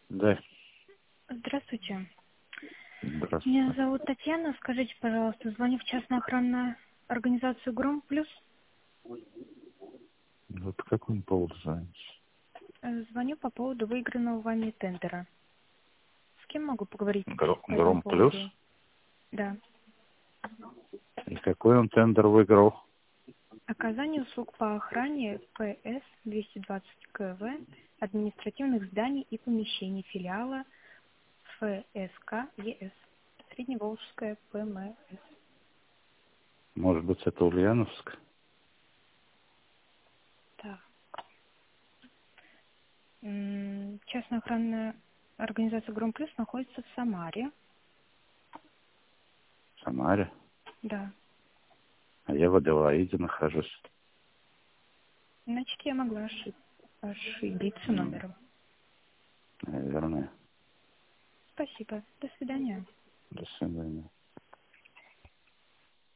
Да, Здравствуйте. Меня здравствуйте. зовут Татьяна. Скажите, пожалуйста, звоню в частную охранную организацию «Гром Плюс». Вот по какому поводу звоните? Звоню по поводу выигранного вами тендера. С кем могу поговорить по этому Гром Плюс? поводу? Да. И какой он тендер выиграл? Оказание услуг по охране ПС-220 КВ административных зданий и помещений филиала ФСК ЕС. Средневолжская ПМС. Может быть, это Ульяновск? Так. Частная охранная организация «Гром Плюс» находится в Самаре. В Самаре? Да. А я в Аделаиде нахожусь. Значит, я могла ошибиться М, номером. Наверное. Спасибо. До свидания. До свидания.